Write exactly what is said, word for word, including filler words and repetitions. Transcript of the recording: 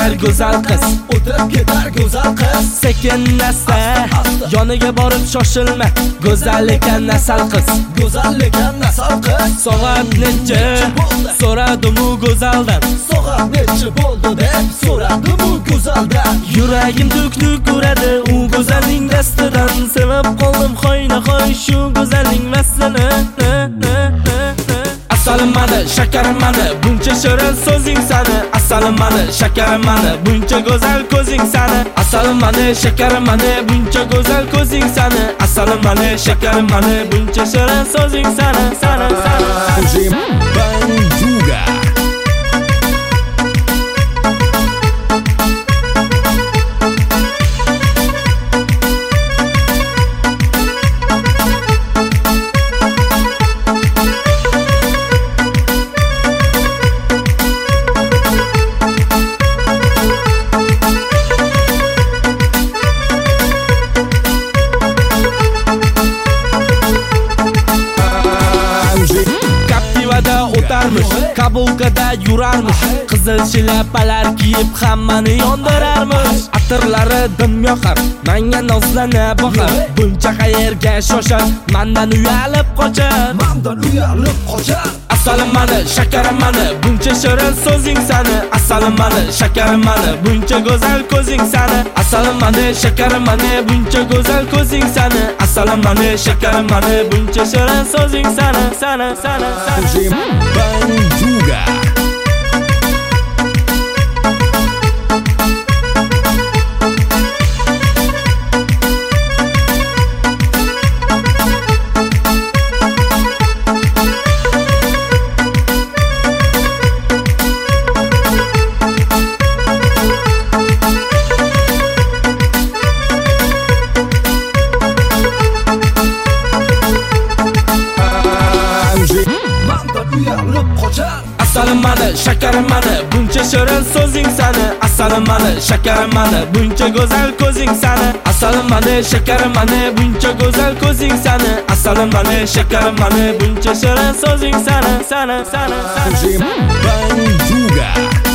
ketar go'zal qiz, o'tib ketar go'zal qiz. Sekin asta, yoniga borib shoshilma, go'zal ekan nasal qiz, go'zal ekan nasal qiz. So'g'at necha, so'radim u go'zaldan, so'g'at necha bo'ldi deb so'radim u go'zaldan. Yuragim tuk-tuk uradi u go'zalning dastidan, sevib qoldim xoyna-xoy shu go'zalning vaslini. Asalim mani, shakarim mani, buncha shirin so'zing sani. Asalim mani, shakarim mani, buncha go'zal ko'zing sani. Asalim mani, shakarim mani, buncha go'zal ko'zing sani. Asalim mani, shakarim mani, buncha shirin so'zing sani, sani, sani. Banjuga. O'tarmish, kabulkada yurarmish, qizil shilapalar kiyib hammani yondirarmish. Atirlari dim yoqar, menga nozlana boqar, buncha qayerga shoshar, mendan uyalib qochar, mendan uyalib qochar. Asalim mani, shakarim mani, buncha shirin so'zing sani. Asalim mani, shakarim mani, buncha go'zal ko'zing sani. Asalim mani, shakarim mani, buncha go'zal ko'zing sani. Asalim mani, shakarim mani, buncha shirin so'zing sani, sani, sani, sani. Banjuga. Asalim mani, shakarim mani, buncha shirin so'zing sani. Asalim mani, shakarim mani, buncha go'zal ko'zing sani. Asalim mani, shakarim mani, buncha go'zal ko'zing sani. Asalim mani, shakarim mani, buncha shirin so'zing sani, sani, sani, sani. Banjuga.